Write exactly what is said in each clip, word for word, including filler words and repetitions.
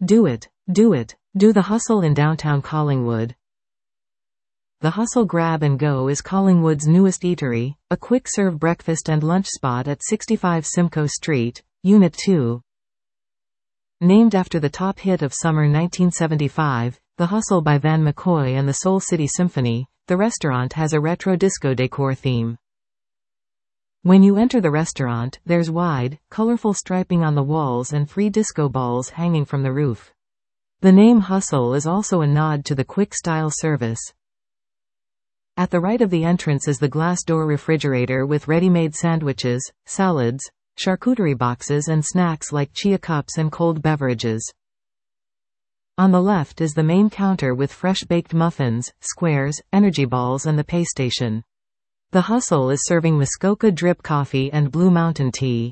Do it, do it, do the hustle in downtown Collingwood. The Hustle Grab and Go is Collingwood's newest eatery, a quick-serve breakfast and lunch spot at sixty-five Simcoe Street, Unit two. Named after the top hit of summer nineteen seventy-five, The Hustle by Van McCoy and the Soul City Symphony, the restaurant has a retro disco decor theme. When you enter the restaurant, there's wide, colorful striping on the walls and three disco balls hanging from the roof. The name Hustle is also a nod to the quick-style service. At the right of the entrance is the glass door refrigerator with ready-made sandwiches, salads, charcuterie boxes and snacks like chia cups and cold beverages. On the left is the main counter with fresh-baked muffins, squares, energy balls and the pay station. The Hustle is serving Muskoka drip coffee and Blue Mountain tea.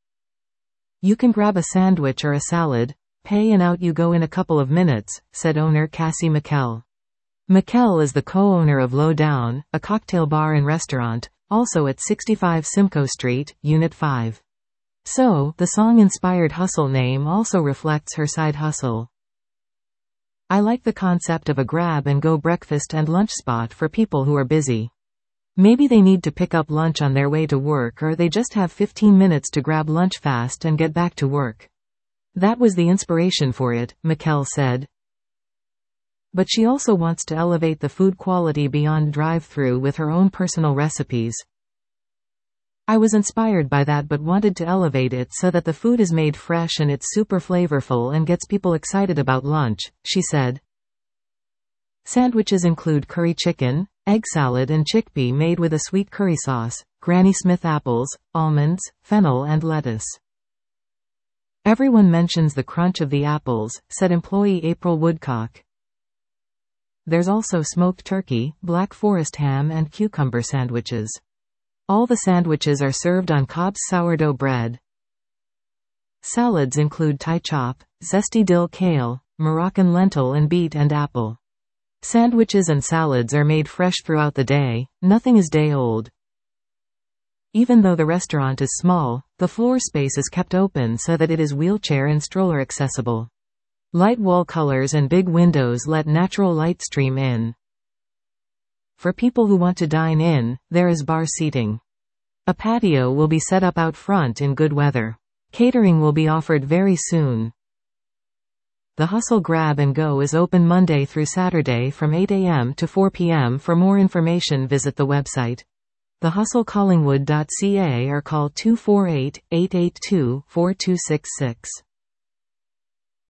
You can grab a sandwich or a salad, pay and out you go in a couple of minutes, said owner Cassie McKell. McKell is the co-owner of Low Down, a cocktail bar and restaurant, also at sixty-five Simcoe Street, Unit five. So, the song-inspired Hustle name also reflects her side hustle. I like the concept of a grab-and-go breakfast and lunch spot for people who are busy. Maybe they need to pick up lunch on their way to work or they just have fifteen minutes to grab lunch fast and get back to work. That was the inspiration for it, McKell said. But she also wants to elevate the food quality beyond drive-through with her own personal recipes. I was inspired by that but wanted to elevate it so that the food is made fresh and it's super flavorful and gets people excited about lunch, she said. Sandwiches include curry chicken, egg salad and chickpea made with a sweet curry sauce, Granny Smith apples, almonds, fennel and lettuce. Everyone mentions the crunch of the apples, said employee April Woodcock. There's also smoked turkey, Black Forest ham and cucumber sandwiches. All the sandwiches are served on Cobb's sourdough bread. Salads include Thai chop, zesty dill kale, Moroccan lentil and beet and apple. Sandwiches and salads are made fresh throughout the day, nothing is day old. Even though the restaurant is small, the floor space is kept open so that it is wheelchair and stroller accessible. Light wall colors and big windows let natural light stream in. For people who want to dine in, there is bar seating. A patio will be set up out front in good weather. Catering will be offered very soon. The Hustle Grab and Go is open Monday through Saturday from eight a m to four p m For more information visit the website the hustle collingwood dot c a or call two four eight, eight eight two, four two six six.